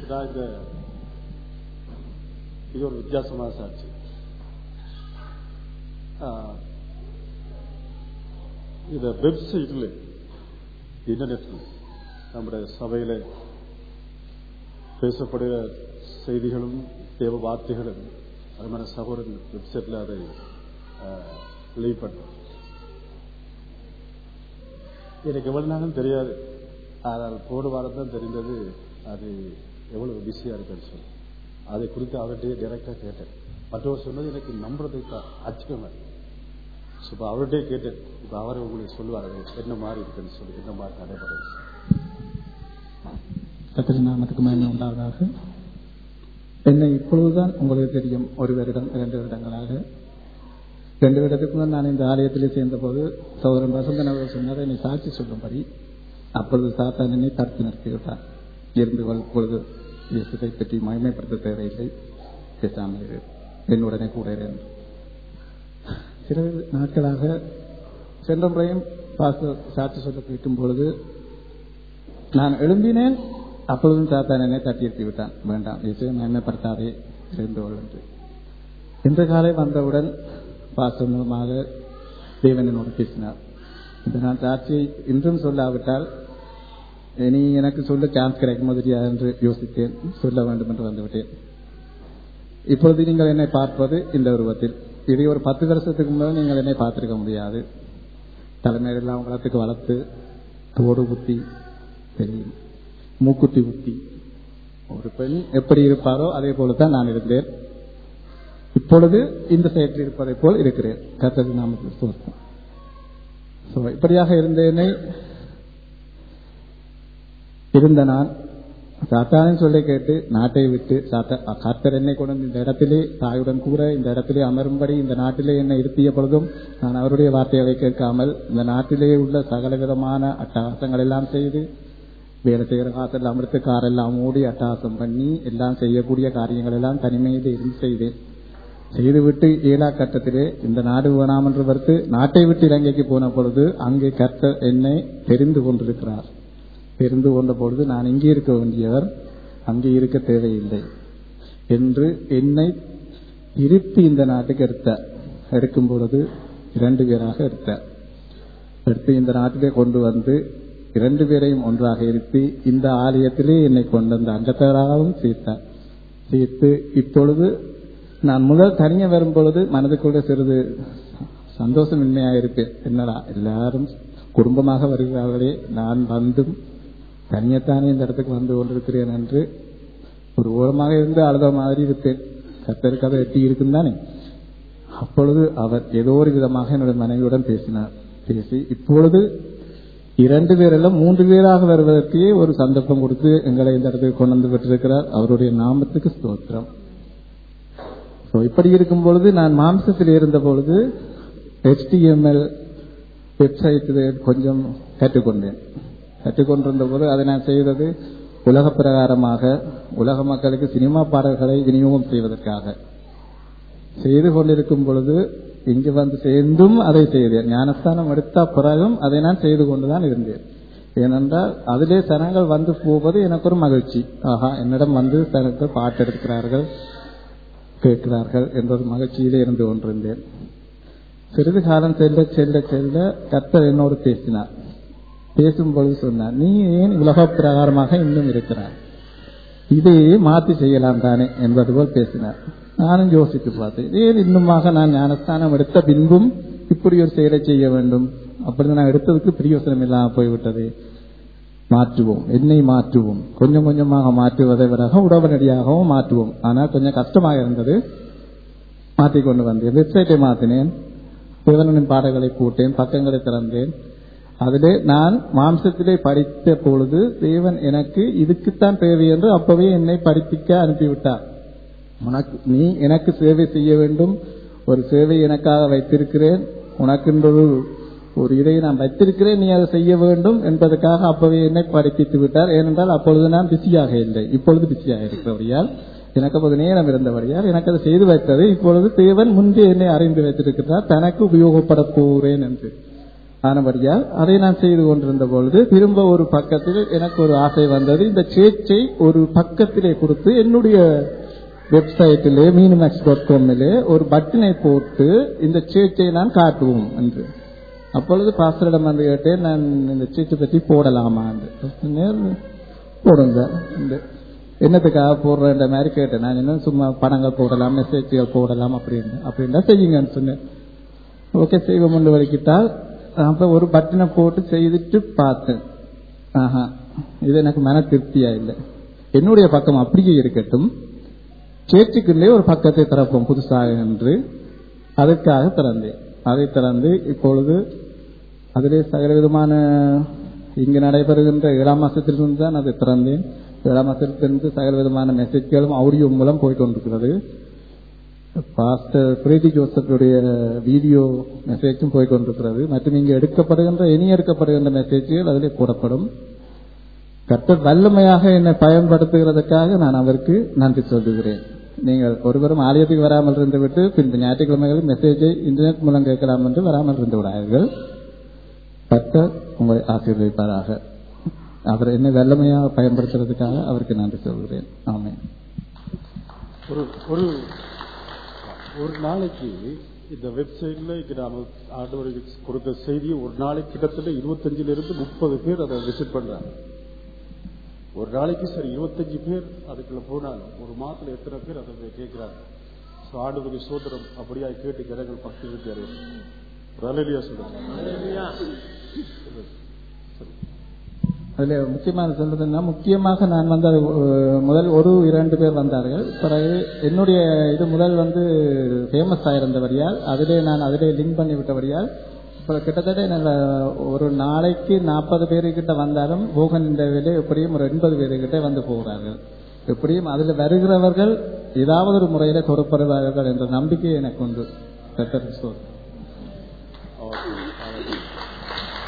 இது ஒரு வித்தியாசமான சாட்சி. இந்த வெப்சைட்ல இன்டர்நெட்ல நம்முடைய சபையில பேசப்படுகிற செய்திகளும் தேவ வார்த்தைகளும் அது மாதிரி சகோதரன் வெப்சைட்ல அதை லீவ் பண்ண எனக்கு எவ்வளவு நாளும் தெரியாது. ஆனால் போன வாரம் தான் தெரிந்தது அது எவ்வளவு பிஸியா இருக்குன்னு சொல்லி அதை குறித்து அவர்கிட்ட டைரக்டா கேட்டேன். மற்றவர் சொன்னது எனக்கு நம்புறதுக்கு ஆச்சரியமா இருக்கு. இப்ப அவர்கிட்டே கேட்டேன். இப்ப அவரை உங்களுக்கு சொல்லுவார்கள் என்ன மாதிரி இருக்குன்னு சொல்லி என்ன மாதிரி நடைபெறும். கர்த்தரின் நாமத்துக்கு மகிமை உண்டாவதாக. என்னை இப்பொழுதுதான் உங்களுக்கு தெரியும். 1 வருடம் 2 வருடங்களாக 2 வருடத்துக்கு முன் நான் இந்த ஆலயத்திலே சேர்ந்த போது சகோதரன் வசந்தன் அவர்கள் சொன்னார் என்னை சாட்சி சொல்லும்படி. அப்பொழுது சாத்தான் என்னை தடுத்து நிறுத்திவிட்டார். இருந்து பொழுது இயேசுவை பற்றி மகிமைப்படுத்த தேவையில்லை, பேசாமல் என்னுடனே கூட இருந்து சில நாட்களாக சென்ற முறையும் சாட்சி சொல்ல கேட்கும் பொழுது நான் எழும்பினேன். அப்பொழுதும் சாத்தான் என்னை தட்டி எடுத்து விட்டான். வேண்டாம், இயேசுவை மகிமைப்படுத்தாதே, இருந்து கொள் என்று. இன்று காலை வந்தவுடன் பாஸ்டர் மூலமாக தேவன் என்னோடு பேசினார். இந்த நான் சாட்சியை இன்றும் சொல்லாவிட்டால் இனி எனக்கு சொல்ல சான்ஸ் கிடைக்கும் தெரியாது என்று யோசித்தேன். சொல்ல வேண்டும் என்று வந்துவிட்டேன். இப்பொழுது நீங்கள் என்னை பார்ப்பது இந்த உருவத்தில். இது ஒரு 10 வருஷத்துக்கு முன்னாடி நீங்கள் என்னை பார்த்திருக்க முடியாது. தலைமையெல்லாம் வளத்துக்கு வளர்த்து தோடு புத்தி தெரியும், மூக்குத்தி புத்தி. ஒரு பெண் எப்படி இருப்பாரோ அதே போலதான் நான் இருந்தேன். இப்பொழுது இந்த செயலில் இருப்பதை போல் இருக்கிறேன். கர்த்தரின் நாமத்தில் ஸ்தோத்திரம். இப்படியாக இருந்தேனை இருந்த நான் சாத்தானின் சொல்லை கேட்டு நாட்டை விட்டு கர்த்தர் என்னை கொண்டு இந்த இடத்திலே தாயுடன் கூட இந்த இடத்திலே அமரும்படி இந்த நாட்டிலே என்னை இருத்திய பொழுதும் நான் அவருடைய வார்த்தையை கேட்காமல் இந்த நாட்டிலே உள்ள சகல விதமான அட்டகாசங்கள் எல்லாம் செய்து வேலை செய்கிற காசெல்லாம் அமிர்த காரெல்லாம் மூடி அட்டகாசம் பண்ணி எல்லாம் செய்யக்கூடிய காரியங்கள் எல்லாம் தனிமையிலே இருந்து செய்தேன். செய்துவிட்டு 7ஆம் கட்டத்திலே இந்த நாடு வேணாம் என்று வருத்து நாட்டை விட்டு இலங்கைக்கு போன பொழுது அங்கே கர்த்தர் என்னை தெரிந்து கொண்டிருக்கிறார். தெரிந்து கொண்ட பொழுது நான் இங்கே இருக்க வேண்டியவர், அங்கே இருக்க தேவையில்லை என்று என்னை திருப்பி இந்த நாட்டுக்கு எடுக்கும் பொழுது 2 பேராக எடுத்து இந்த நாட்டிலே கொண்டு வந்து 2 பேரையும் ஒன்றாக இருத்தி இந்த ஆலயத்திலே என்னை கொண்டு வந்த அங்கத்தவராகவும் சேர்த்து இப்பொழுது நான் முதல் தனிய வரும் பொழுது மனதுக்குள்ள சிறிது சந்தோஷமின்மையாக இருப்பேன். என்னடா எல்லாரும் குடும்பமாக வருகிறார்களே, நான் வந்தும் தனியத்தானே இந்த இடத்துக்கு வந்து கொண்டிருக்கிறேன் என்று ஒரு ஓரமாக இருந்து அழுத மாதிரி இருப்பேன். கர்த்தருக்கு அதை எட்டி இருக்கும் தானே. அப்பொழுது அவர் ஏதோ ஒரு விதமாக என்னுடைய மனைவியுடன் பேசி இப்பொழுது 2 பேரெல்லாம் 3 பேராக வருவதற்கே ஒரு சந்தர்ப்பம் கொடுத்து எங்களை இந்த இடத்துக்கு கொண்டு வந்து விட்டிருக்கிறார். அவருடைய நாமத்துக்கு ஸ்தோத்திரம். இப்படி இருக்கும் பொழுது நான் மாம்சத்தில் இருந்த பொழுது HTML வெப்சைட்டில் கொஞ்சம் கற்றுக்கொண்டிருந்த போது அதை நான் செய்தது உலக பிரகாரமாக உலக மக்களுக்கு சினிமா பாடல்களை விநியோகம் செய்வதற்காக செய்து கொண்டிருக்கும் பொழுது இங்கு வந்து சேர்ந்தும் அதை செய்தேன். ஞானஸ்தானம் எடுத்த பிறகும் அதை நான் செய்து கொண்டுதான் இருந்தேன். ஏனென்றால் அதிலே சனங்கள் வந்து போவது எனக்கு ஒரு மகிழ்ச்சி. ஆஹா, என்னிடம் வந்து தனக்கு பாட்டு எடுக்கிறார்கள், கேட்கிறார்கள் என்ற ஒரு மகிழ்ச்சியிலே இருந்து கொண்டிருந்தேன். சிறிது காலம் செல்ல செல்ல செல்ல கர்த்தர் என்னோடு பேசினார். பேசும்பொழுது சொன்னார், நீ ஏன் உலக பிரகாரமாக இன்னும் இருக்கிறார், இதையே மாற்றி செய்யலாம் தானே என்பது போல் பேசினார். நானும் யோசித்து பார்த்தேன், ஏன் இன்னுமாக நான் ஞானஸ்தானம் எடுத்த பின்பும் இப்படி ஒரு செயலை செய்ய வேண்டும், அப்படி நான் எடுத்ததுக்கு பிரயோசனம் இல்லாமல் போய்விட்டது. மாற்றுவோம், என்னை மாற்றுவோம், கொஞ்சம் கொஞ்சமாக மாற்றுவதை விட உடனடியாகவும் மாற்றுவோம். ஆனால் கொஞ்சம் கஷ்டமாக இருந்தது. மாற்றிக்கொண்டு வந்தேன். வெப்சைட்டை மாற்றினேன், தேவனின் பாடல்களை போட்டேன், பக்கங்களை திறந்தேன். அதிலே நான் மாம்சத்திலே படித்த பொழுது தேவன் எனக்கு இதுக்குத்தான் தேவை என்று அப்பவே என்னை படிப்பிக்க அனுப்பிவிட்டார். நீ எனக்கு சேவை செய்ய வேண்டும், ஒரு சேவை எனக்காக வைத்திருக்கிறேன், உனக்கு ஒரு இதை நான் வைத்திருக்கிறேன், நீ அதை செய்ய வேண்டும் என்பதற்காக அப்பவே என்னை படிப்பித்து விட்டார். ஏனென்றால் அப்பொழுது நான் பிஸியாக இல்லை, இப்பொழுது பிஸியாக இருக்கிறபடியால் எனக்கு அப்போது நேரம் இருந்தபடியால் எனக்கு அதை செய்து வைத்தது. இப்பொழுது தேவன் முன்பே என்னை அறிந்து வைத்திருக்கிறார், தனக்கு உபயோகப்பட போகிறேன் என்று. ஆனபடியால் அதை நான் செய்து கொண்டிருந்த பொழுது திரும்ப ஒரு பக்கத்தில் எனக்கு ஒரு ஆசை வந்தது. இந்த சேச்சை ஒரு பக்கத்திலே கொடுத்து என்னுடைய வெப்சைட்டிலே minimax.com ஒரு பட்டனை போட்டு இந்த சேச்சை நான் காட்டுவோம் என்று. அப்பொழுது பாஸ்டரிடம் வந்து கேட்டேன், நான் இந்த சேச்சை பற்றி போடலாமா என்று. போடுங்க, என்னத்துக்காக போடுற மாதிரி கேட்டேன். நான் என்ன சும்மா படங்கள் போடலாம், மெசேஜ்கள் போடலாம் அப்படின்னா செய்யுங்கன்னு சொன்னேன். ஓகே செய்வோம் என்று வலிக்கிட்டால் அப்ப ஒரு பட்டனை போட்டு செய்துட்டு பார்த்தேன். இது எனக்கு மன திருப்தியா இல்லை. என்னுடைய பக்கம் அப்படியே இருக்கட்டும், சேச்சுக்குள்ளே ஒரு பக்கத்தை திறப்போம் புதுசாக என்று அதற்காக திறந்தேன். அதை திறந்து இப்பொழுது அதிலே சகல விதமான இங்கு நடைபெறுகின்ற 7ஆம் மாசத்திலிருந்து தான் அதை திறந்தேன். 7ஆம் மாசத்திலிருந்து சகல விதமான மெசேஜ்களும் ஆடியோ மூலம் போய்கொண்டிருக்கிறது. பாஸ்டர் பிரீதி ஜோசப்புடைய வீடியோ மெசேஜும் போய்கொண்டிருக்கிறது. மற்றும் இங்கு எடுக்கப்படுகின்ற மெசேஜ்கள் அதிலே போடப்படும். கர்த்தர் வல்லமையாக என்னை பயன்படுத்துகிறதுக்காக நான் அவருக்கு நன்றி சொல்லுகிறேன். நீங்கள் ஒருவரும் ஆலயத்துக்கு வராமல் இருந்து விட்டு பின்பு ஞாயிற்றுக்கிழமைகளில் மெசேஜை இன்டர்நெட் மூலம் கேட்கலாம் என்று வராமல் இருந்து விடார்கள். கர்த்தர் உங்களை ஆசீர்வதிப்பாராக. அவர் என்னை வல்லமையாக பயன்படுத்துறதுக்காக அவருக்கு நன்றி சொல்கிறேன். ஆமென். ஒரு நாளைக்கு இந்த வெப்சைட்ல நாம ஆண்டவருக்கு கொடுத்த செய்தி ஒரு நாளைக்கு கிட்டத்தட்ட 25 to 30 பேர் அதை விசிட் பண்றாங்க. ஒரு நாளைக்கு சரி 25 பேர் அதுக்குள்ள போனாலும் ஒரு மாதத்துல எத்தனை பேர் அதை கேட்கிறாங்க. ஆண்டவருக்கு சோதரம் அப்படியா கேட்டு ஜனங்கள் பக்தி இருக்காரு. அதுல முக்கியமான சொல்றதுன்னா, முக்கியமாக நான் வந்து முதல் 1-2 பேர் வந்தார்கள். பிறகு என்னுடைய இது முதல் வந்து ஃபேமஸ் ஆயிருந்தபடியால் அதிலே லிங்க் பண்ணி விட்டபடியால் இப்போ கிட்டத்தட்ட ஒரு நாளைக்கு 40 பேருக்கிட்ட வந்தாலும் போகன் இந்த வேலை எப்படியும் ஒரு 80 பேருக்கிட்ட வந்து போகிறார்கள். எப்படியும் அதில் வருகிறவர்கள் ஏதாவது ஒரு முறையில தொடர்படுவார்கள் என்ற நம்பிக்கை எனக்கு உண்டு.